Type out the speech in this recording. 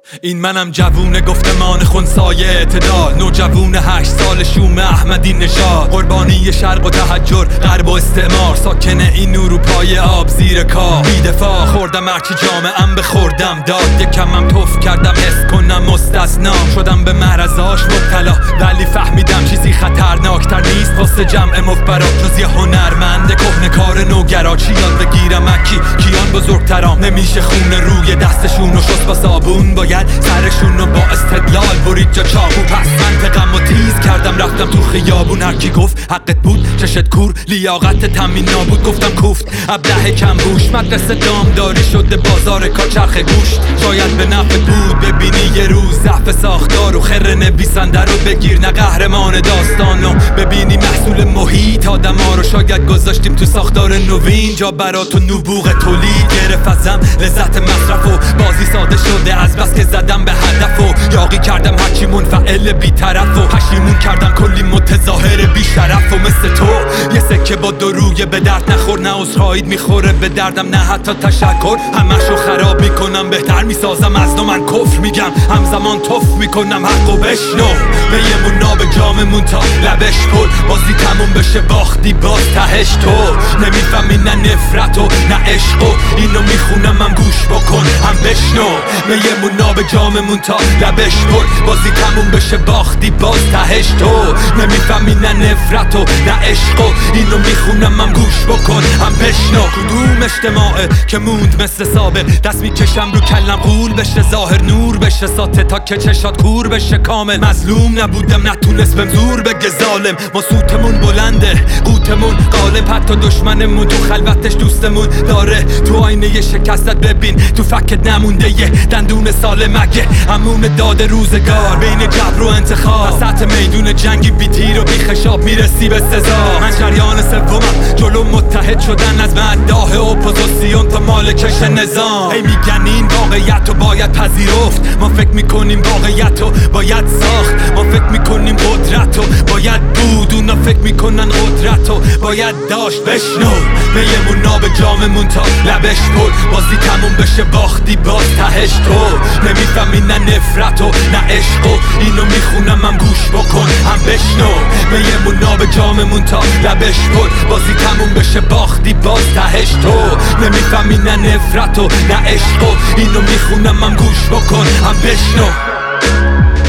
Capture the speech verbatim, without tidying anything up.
این منم جوون گفتمان خونسای اعتدال، نوجوون هشت سال شوم احمدی نژاد، قربانی شرق و تحجر غرب و استعمار، ساکن این اروپای آب زیر کار، بی دفاع خوردم هرچی جامعه‌ام بخوردم داد، یکمم توف کردم حس کنم مستثنام، شدم به معرضاش مبتلا ولی فهمیدم چیزی خطرناکتر نیست واسه جمع مفبرات جز یه هنرمند کهنه‌کار نوگرا. چی یاد بگیرم اکی کیان بزرگترام، نمیشه خون روی دستشون و شست با صابون، باید سرشون رو با استدلال برید جا چاقو. پس منطقم و تیز کردم رفتم تو خیابون، هر کی گفت حقت بود چشت کور لیاقت تامین نابود، گفتم کوفت ابله کم بوش، مدرسه دامداری شده بازار کاچرخ گوشت، شاید به نفع بود ببینی یه روز ضعف ساختار و خر نویسنده رو بگیر نه قهرمان داستانو، ببینی محصول محیط آدما رو شاید گذاشتیم تو ساختار نوین، جا برات و نبوغ تولید گرفت ازم لذت مصرف و بازی ساده شده از بس که زدم به هدف و یاقی کردم هرچی منفعل بی طرف و پشیمون کردم کلی متظاهر بی شرف و مثل تو یه سکه با دروی به درد نخور، نه عذرخواهیت میخوره به دردم نه حتی تشکر، همشو خراب میکنم بهتر میسازم از نو، من کفر میگم همزمان توف میکنم حقو بشنو، به یه مون به جاممون تا لبش پر، بازی تموم بشه باختی باز تهش تو، نمیفهمی نه نفرت و نه عشق و اینو میخونم هم گوش بکن هم بشنو، به یه مون به جاممون تا لبش پر، بازی تموم بشه باختی باز تهش تو، نمیفهمی نه نفرت و نه عشق و اینو میخونم هم گوش بکن هم بشنو. کدوم اجتماعه که موند مثل سابق، دست میکشم رو کلم غول بشه ظاهر نور بشه ساته تا که چشات کور بشه کامل، مظلوم نبودم نتونست بهم زور بگه ظالم، ما سوتمون بلنده قوتمون غالب، حتی دشمنمون تو خلوتش دوستمون داره، تو آینه شکستت ببین تو فکت نمونده یه دندون سالم، اگه همون داد روزگار بین جبر و انتخاب، وسط میدون جنگی بی تیر و بی خشاب میرسی به سزا، من شریان سومم جلو متحد شدن از مداح اپوزیسیون تا مالکش نظام، هی میگن این واقعیت رو باید پذیرفت، ما فکر میکنیم واقعیت رو باید ساخت، ما فکر میکنیم قدرت رو باید بود، اونا فکر میکنن قدرت رو باید داشت. بشنو به یه مونا به جاممون تا لبش پر، بازی تموم بشه باختی باز تهش تو، نمیفهمی نه نفرت و نه عشق و اینو میخونم هم گوش بکن هم بشنو، به یه مونا به جاممون تا لبش پر، بازی تموم بشه باختی باز تهش تو، نمیفهمی نه نفرت و نه عشق و اینو میخونم هم گوش بکن هم بشنو.